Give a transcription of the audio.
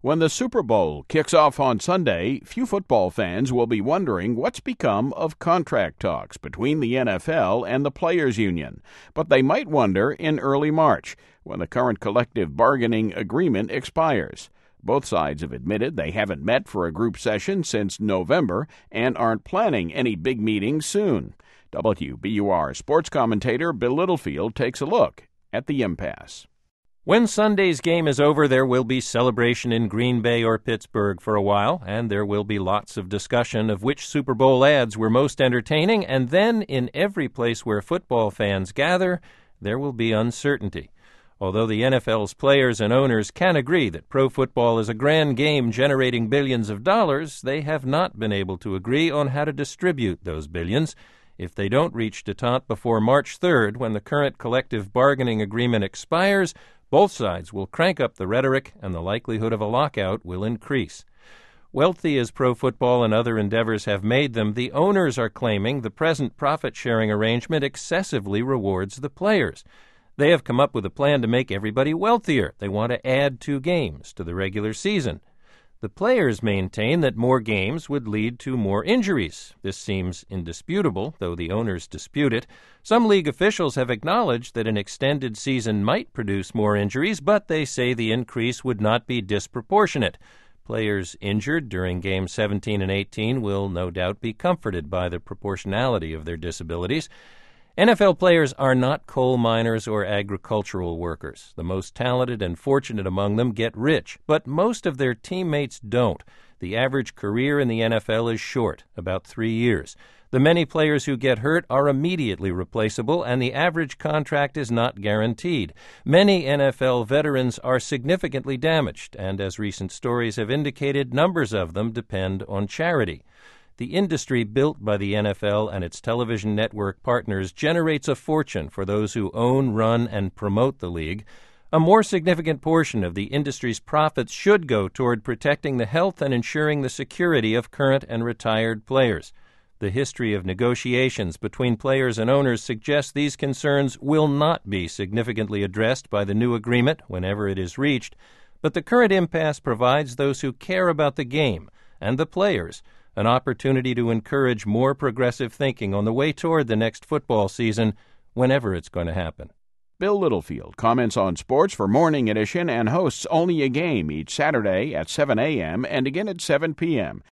When the Super Bowl kicks off on Sunday, few football fans will be wondering what's become of contract talks between the NFL and the Players Union. But they might wonder in early March, when the current collective bargaining agreement expires. Both sides have admitted they haven't met for a group session since November and aren't planning any big meetings soon. WBUR sports commentator Bill Littlefield takes a look at the impasse. When Sunday's game is over, there will be celebration in Green Bay or Pittsburgh for a while, and there will be lots of discussion of which Super Bowl ads were most entertaining, and then in every place where football fans gather, there will be uncertainty. Although the NFL's players and owners can agree that pro football is a grand game generating billions of dollars, they have not been able to agree on how to distribute those billions. If they don't reach détente before March 3rd, when the current collective bargaining agreement expires, both sides will crank up the rhetoric and the likelihood of a lockout will increase. Wealthy as pro football and other endeavors have made them, the owners are claiming the present profit-sharing arrangement excessively rewards the players. They have come up with a plan to make everybody wealthier. They want to add 2 games to the regular season. The players maintain that more games would lead to more injuries. This seems indisputable, though the owners dispute it. Some league officials have acknowledged that an extended season might produce more injuries, but they say the increase would not be disproportionate. Players injured during Games 17 and 18 will no doubt be comforted by the proportionality of their disabilities. NFL players are not coal miners or agricultural workers. The most talented and fortunate among them get rich, but most of their teammates don't. The average career in the NFL is short, about 3 years. The many players who get hurt are immediately replaceable, and the average contract is not guaranteed. Many NFL veterans are significantly damaged, and as recent stories have indicated, numbers of them depend on charity. The industry built by the NFL and its television network partners generates a fortune for those who own, run, and promote the league. A more significant portion of the industry's profits should go toward protecting the health and ensuring the security of current and retired players. The history of negotiations between players and owners suggests these concerns will not be significantly addressed by the new agreement whenever it is reached, but the current impasse provides those who care about the game and the players an opportunity to encourage more progressive thinking on the way toward the next football season, whenever it's going to happen. Bill Littlefield comments on sports for Morning Edition and hosts Only a Game each Saturday at 7 a.m. and again at 7 p.m.